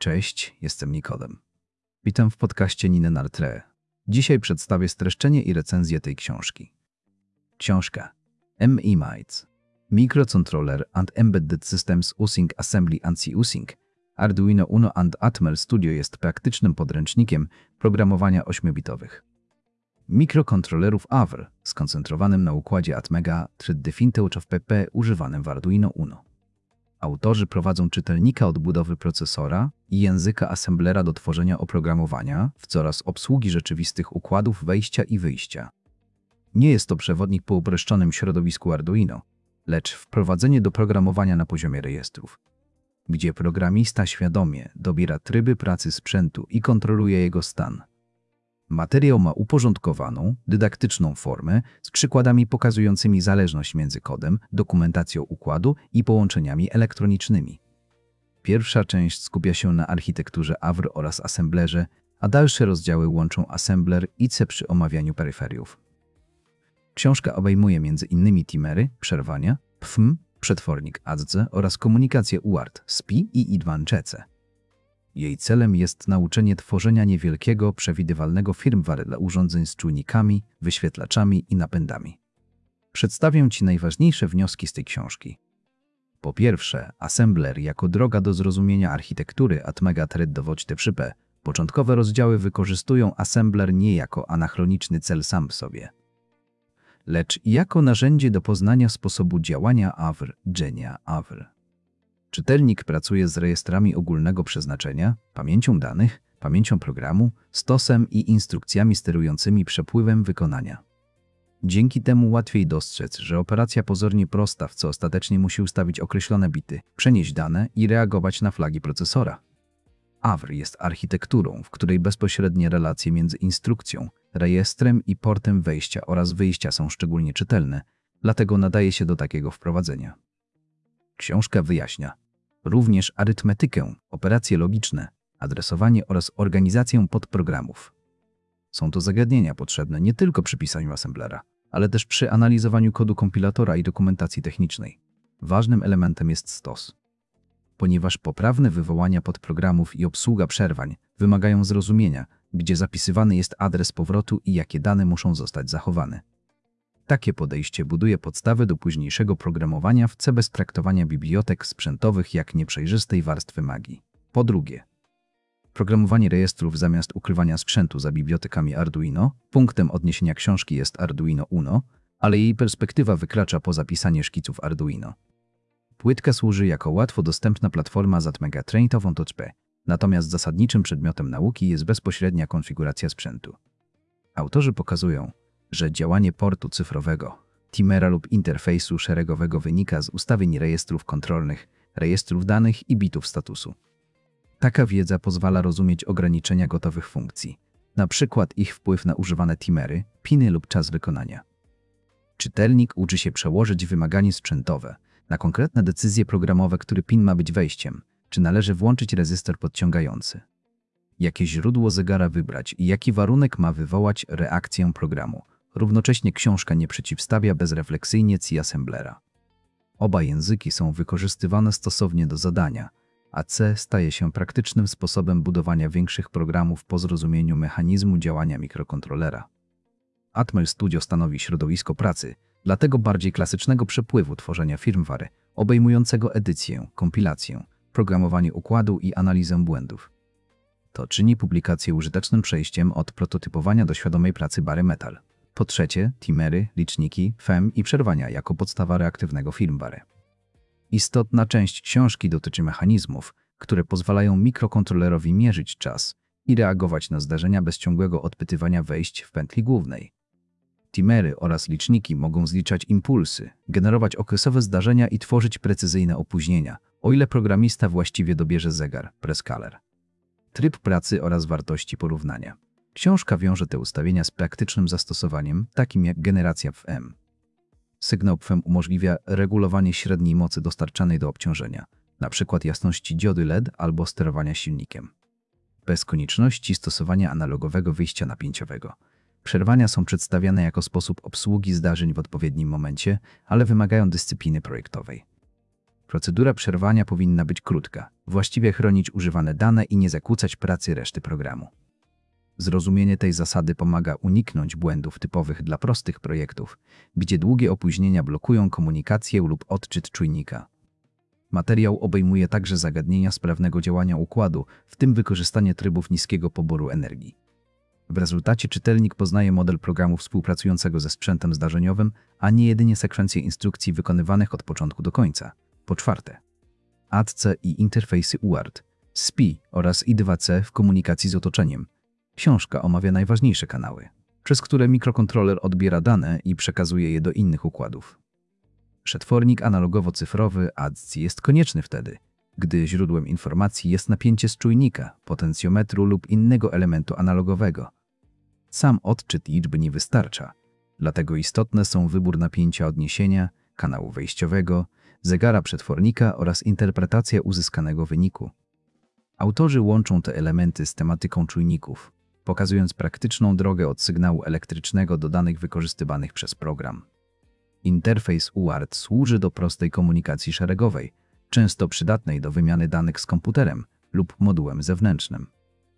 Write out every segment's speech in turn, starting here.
Cześć, jestem Nikodem. Witam w podcaście Nine Nartre. Dzisiaj przedstawię streszczenie i recenzję tej książki. Książka ME-MITES Microcontroller and Embedded Systems Using Assembly and C-Using Arduino Uno and Atmel Studio jest praktycznym podręcznikiem programowania 8-bitowych. Mikrokontrolerów AVR skoncentrowanym na układzie Atmega 3D of PP używanym w Arduino Uno. Autorzy prowadzą czytelnika od budowy procesora i języka assemblera do tworzenia oprogramowania w coraz obsługi rzeczywistych układów wejścia i wyjścia. Nie jest to przewodnik po uproszczonym środowisku Arduino, lecz wprowadzenie do programowania na poziomie rejestrów, gdzie programista świadomie dobiera tryby pracy sprzętu i kontroluje jego stan. Materiał ma uporządkowaną, dydaktyczną formę z przykładami pokazującymi zależność między kodem, dokumentacją układu i połączeniami elektronicznymi. Pierwsza część skupia się na architekturze AVR oraz assemblerze, a dalsze rozdziały łączą assembler i C przy omawianiu peryferiów. Książka obejmuje m.in. timery, przerwania, PFM, przetwornik ADZE oraz komunikację UART, SPI i I2C. Jej celem jest nauczenie tworzenia niewielkiego, przewidywalnego firmware dla urządzeń z czujnikami, wyświetlaczami i napędami. Przedstawię Ci najważniejsze wnioski z tej książki. Po pierwsze, assembler jako droga do zrozumienia architektury Atmega 3D. Początkowe rozdziały wykorzystują assembler nie jako anachroniczny cel sam w sobie, lecz jako narzędzie do poznania sposobu działania AVR, AVR. Czytelnik pracuje z rejestrami ogólnego przeznaczenia, pamięcią danych, pamięcią programu, stosem i instrukcjami sterującymi przepływem wykonania. Dzięki temu łatwiej dostrzec, że operacja pozornie prosta, w co ostatecznie musi ustawić określone bity, przenieść dane i reagować na flagi procesora. AVR jest architekturą, w której bezpośrednie relacje między instrukcją, rejestrem i portem wejścia oraz wyjścia są szczególnie czytelne, dlatego nadaje się do takiego wprowadzenia. Książka wyjaśnia również arytmetykę, operacje logiczne, adresowanie oraz organizację podprogramów. Są to zagadnienia potrzebne nie tylko przy pisaniu assemblera, ale też przy analizowaniu kodu kompilatora i dokumentacji technicznej. Ważnym elementem jest stos, ponieważ poprawne wywołania podprogramów i obsługa przerwań wymagają zrozumienia, gdzie zapisywany jest adres powrotu i jakie dane muszą zostać zachowane. Takie podejście buduje podstawę do późniejszego programowania w C bez traktowania bibliotek sprzętowych jak nieprzejrzystej warstwy magii. Po drugie, programowanie rejestrów zamiast ukrywania sprzętu za bibliotekami Arduino. Punktem odniesienia książki jest Arduino Uno, ale jej perspektywa wykracza poza pisanie szkiców Arduino. Płytka służy jako łatwo dostępna platforma z Atmega 3D, natomiast zasadniczym przedmiotem nauki jest bezpośrednia konfiguracja sprzętu. Autorzy pokazują, że działanie portu cyfrowego, timera lub interfejsu szeregowego wynika z ustawień rejestrów kontrolnych, rejestrów danych i bitów statusu. Taka wiedza pozwala rozumieć ograniczenia gotowych funkcji, np. ich wpływ na używane timery, piny lub czas wykonania. Czytelnik uczy się przełożyć wymaganie sprzętowe na konkretne decyzje programowe, który pin ma być wejściem, czy należy włączyć rezystor podciągający, jakie źródło zegara wybrać i jaki warunek ma wywołać reakcję programu. Równocześnie książka nie przeciwstawia bezrefleksyjnie C-assemblera. Oba języki są wykorzystywane stosownie do zadania, a C staje się praktycznym sposobem budowania większych programów po zrozumieniu mechanizmu działania mikrokontrolera. Atmel Studio stanowi środowisko pracy, dlatego bardziej klasycznego przepływu tworzenia firmware, obejmującego edycję, kompilację, programowanie układu i analizę błędów. To czyni publikację użytecznym przejściem od prototypowania do świadomej pracy bare metal. Po trzecie, timery, liczniki, FEM i przerwania jako podstawa reaktywnego firmware. Istotna część książki dotyczy mechanizmów, które pozwalają mikrokontrolerowi mierzyć czas i reagować na zdarzenia bez ciągłego odpytywania wejść w pętli głównej. Timery oraz liczniki mogą zliczać impulsy, generować okresowe zdarzenia i tworzyć precyzyjne opóźnienia, o ile programista właściwie dobierze zegar, preskaler, tryb pracy oraz wartości porównania. Książka wiąże te ustawienia z praktycznym zastosowaniem, takim jak generacja FM. Sygnał FM umożliwia regulowanie średniej mocy dostarczanej do obciążenia, np. jasności diody LED albo sterowania silnikiem, bez konieczności stosowania analogowego wyjścia napięciowego. Przerwania są przedstawiane jako sposób obsługi zdarzeń w odpowiednim momencie, ale wymagają dyscypliny projektowej. Procedura przerwania powinna być krótka, właściwie chronić używane dane i nie zakłócać pracy reszty programu. Zrozumienie tej zasady pomaga uniknąć błędów typowych dla prostych projektów, gdzie długie opóźnienia blokują komunikację lub odczyt czujnika. Materiał obejmuje także zagadnienia sprawnego działania układu, w tym wykorzystanie trybów niskiego poboru energii. W rezultacie czytelnik poznaje model programu współpracującego ze sprzętem zdarzeniowym, a nie jedynie sekwencję instrukcji wykonywanych od początku do końca. Po czwarte, ADC i interfejsy UART, SPI oraz I2C w komunikacji z otoczeniem. Książka omawia najważniejsze kanały, przez które mikrokontroler odbiera dane i przekazuje je do innych układów. Przetwornik analogowo-cyfrowy ADC jest konieczny wtedy, gdy źródłem informacji jest napięcie z czujnika, potencjometru lub innego elementu analogowego. Sam odczyt liczby nie wystarcza, dlatego istotne są wybór napięcia odniesienia, kanału wejściowego, zegara przetwornika oraz interpretacja uzyskanego wyniku. Autorzy łączą te elementy z tematyką czujników, pokazując praktyczną drogę od sygnału elektrycznego do danych wykorzystywanych przez program. Interfejs UART służy do prostej komunikacji szeregowej, często przydatnej do wymiany danych z komputerem lub modułem zewnętrznym.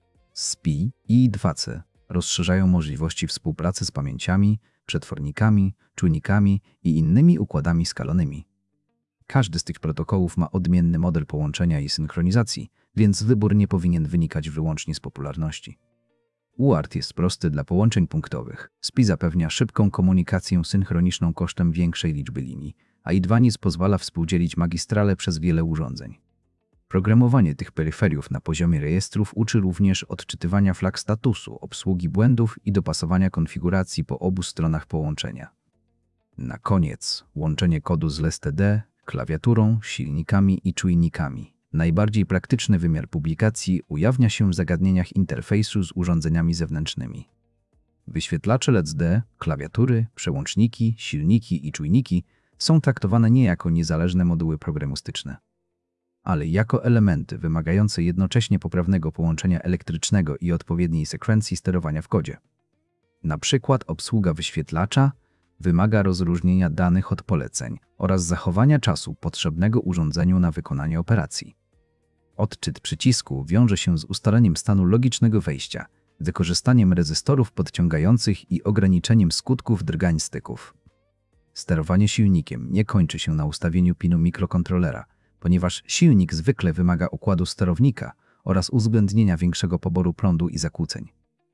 SPI i I2C rozszerzają możliwości współpracy z pamięciami, przetwornikami, czujnikami i innymi układami skalonymi. Każdy z tych protokołów ma odmienny model połączenia i synchronizacji, więc wybór nie powinien wynikać wyłącznie z popularności. UART jest prosty dla połączeń punktowych. SPI zapewnia szybką komunikację synchroniczną kosztem większej liczby linii, a I2NIC pozwala współdzielić magistrale przez wiele urządzeń. Programowanie tych peryferiów na poziomie rejestrów uczy również odczytywania flag statusu, obsługi błędów i dopasowania konfiguracji po obu stronach połączenia. Na koniec łączenie kodu z LSTD, klawiaturą, silnikami i czujnikami. Najbardziej praktyczny wymiar publikacji ujawnia się w zagadnieniach interfejsu z urządzeniami zewnętrznymi. Wyświetlacze LCD, klawiatury, przełączniki, silniki i czujniki są traktowane nie jako niezależne moduły programistyczne, ale jako elementy wymagające jednocześnie poprawnego połączenia elektrycznego i odpowiedniej sekwencji sterowania w kodzie. Na przykład obsługa wyświetlacza wymaga rozróżnienia danych od poleceń oraz zachowania czasu potrzebnego urządzeniu na wykonanie operacji. Odczyt przycisku wiąże się z ustaleniem stanu logicznego wejścia, wykorzystaniem rezystorów podciągających i ograniczeniem skutków drgań styków. Sterowanie silnikiem nie kończy się na ustawieniu pinu mikrokontrolera, ponieważ silnik zwykle wymaga układu sterownika oraz uwzględnienia większego poboru prądu i zakłóceń.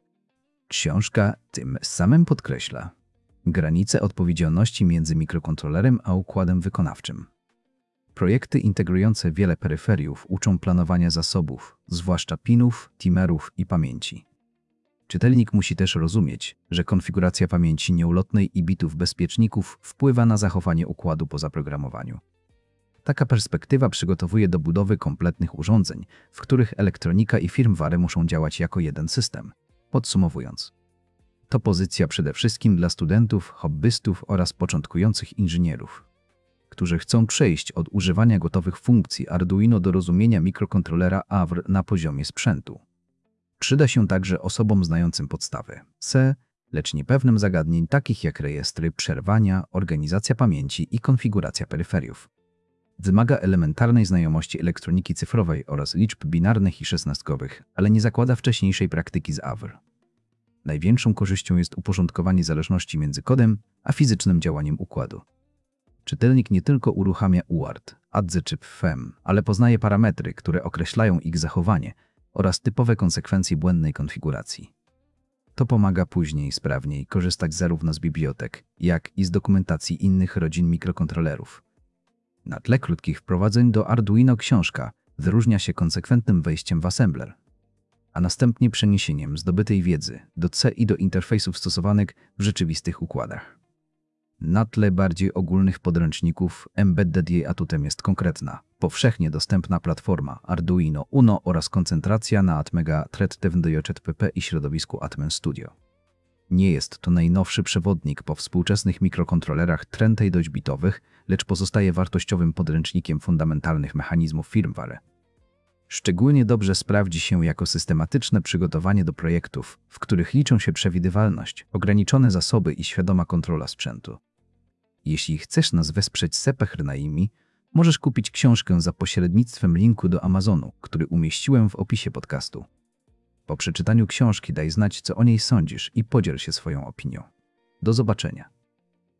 Książka tym samym podkreśla granice odpowiedzialności między mikrokontrolerem a układem wykonawczym. Projekty integrujące wiele peryferiów uczą planowania zasobów, zwłaszcza pinów, timerów i pamięci. Czytelnik musi też rozumieć, że konfiguracja pamięci nieulotnej i bitów bezpieczników wpływa na zachowanie układu po zaprogramowaniu. Taka perspektywa przygotowuje do budowy kompletnych urządzeń, w których elektronika i firmware muszą działać jako jeden system. Podsumowując, to pozycja przede wszystkim dla studentów, hobbystów oraz początkujących inżynierów, którzy chcą przejść od używania gotowych funkcji Arduino do rozumienia mikrokontrolera AVR na poziomie sprzętu. Przyda się także osobom znającym podstawy C, lecz niepewnym zagadnień takich jak rejestry, przerwania, organizacja pamięci i konfiguracja peryferiów. Wymaga elementarnej znajomości elektroniki cyfrowej oraz liczb binarnych i szesnastkowych, ale nie zakłada wcześniejszej praktyki z AVR. Największą korzyścią jest uporządkowanie zależności między kodem a fizycznym działaniem układu. Czytelnik nie tylko uruchamia UART, ADC czy FEM, ale poznaje parametry, które określają ich zachowanie oraz typowe konsekwencje błędnej konfiguracji. To pomaga później sprawniej korzystać zarówno z bibliotek, jak i z dokumentacji innych rodzin mikrokontrolerów. Na tle krótkich wprowadzeń do Arduino książka wyróżnia się konsekwentnym wejściem w assembler, a następnie przeniesieniem zdobytej wiedzy do C i do interfejsów stosowanych w rzeczywistych układach. Na tle bardziej ogólnych podręczników Embedded jej atutem jest konkretna, powszechnie dostępna platforma Arduino Uno oraz koncentracja na Atmega ThreadDevDoJPP i środowisku Atmel Studio. Nie jest to najnowszy przewodnik po współczesnych mikrokontrolerach 32-bitowych, lecz pozostaje wartościowym podręcznikiem fundamentalnych mechanizmów firmware. Szczególnie dobrze sprawdzi się jako systematyczne przygotowanie do projektów, w których liczą się przewidywalność, ograniczone zasoby i świadoma kontrola sprzętu. Jeśli chcesz nas wesprzeć z Sepechrnaimi, Możesz kupić książkę za pośrednictwem linku do Amazonu, który umieściłem w opisie podcastu. Po przeczytaniu książki daj znać, co o niej sądzisz i podziel się swoją opinią. Do zobaczenia.